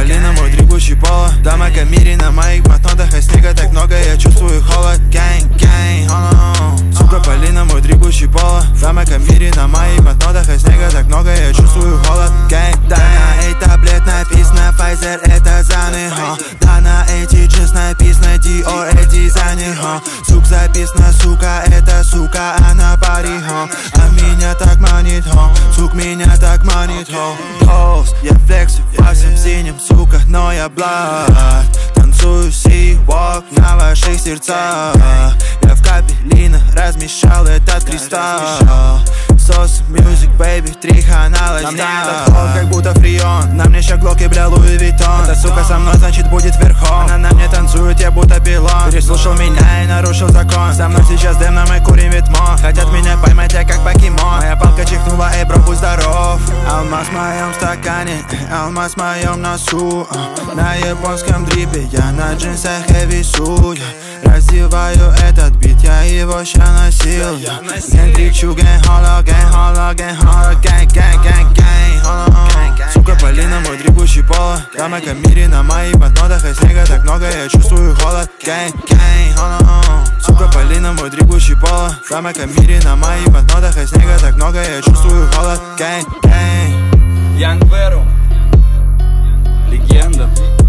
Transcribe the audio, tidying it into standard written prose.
Полина, мой дребущий поло. Дама Камири на моих блокнотах, а снега так много, я чувствую холод. Гэнг, гэнг, сука, Полина, мой дребущий поло. Дама Камири на моих блокнотах, а снега так много, я чувствую холод. Гэнг, да, на эй таблет написано Pfizer, это за них. Да, на эти джинс написано Dior, эти за них. Сук записано, сука, это сука, она пари. А меня так манит, сук, меня так манит. Тост, я флексю во всем синем, сука, но я блад. Танцую си-вок на ваших сердцах. Я в капеллинах размещал этот кристалл. Сос, мьюзик, бэйби, триханалась. На мне этот ход, как будто фрион. На мне ща глок и бля Луи Виттон. Эта сука со мной, значит будет верхом. Она на мне танцует, я будто пилон. Переслушал меня и нарушил закон. Со мной сейчас дым, но мы курим ветмо. Хотят меня поймать, я как покемон. Моя палка чихнула, эй, бро, будь здоров. Алмаз в моем стакане, алмаз в моем носу. На японском дрипе, я на джинсах и весу. Раздеваю этот бит, я его ща носил. Ген кричу, ген холо, ген холо, ген холо, ген, ген, ген, ген холо. Сука, Полина, мой дребущий поло. Дама Камири на моих блокнотах, а снега так много, я чувствую холод. Ген, ген холо. Сука, Полина, мой дребущий поло. Дама Камири на моих блокнотах, а снега так много, я чувствую холод. Ген, ген. Янг Веру, легенда.